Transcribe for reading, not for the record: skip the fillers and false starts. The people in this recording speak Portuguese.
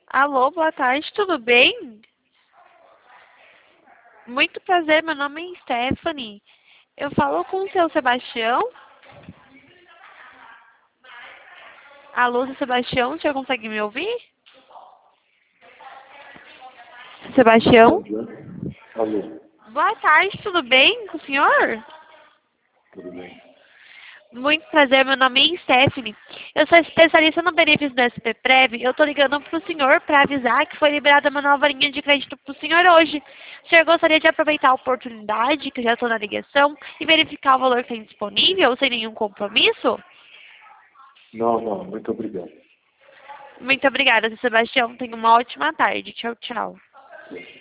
Alô, boa tarde, tudo bem? Muito prazer, meu nome é Stephanie. Eu falo com o seu Sebastião. Alô, seu Sebastião, o senhor consegue me ouvir? Sebastião? Alô, Boa tarde, tudo bem com o senhor? tudo bem? Muito prazer, meu nome é Stephanie. Eu sou especialista no benefício do SPPrev. Eu tô ligando pro senhor para avisar que foi liberada uma nova linha de crédito pro senhor hoje. O senhor gostaria de aproveitar a oportunidade, que eu já estou na ligação, e verificar o valor que tem disponível, sem nenhum compromisso? Não, muito obrigado. Muito obrigada, seu Sebastião. Tenha uma ótima tarde. Tchau, tchau.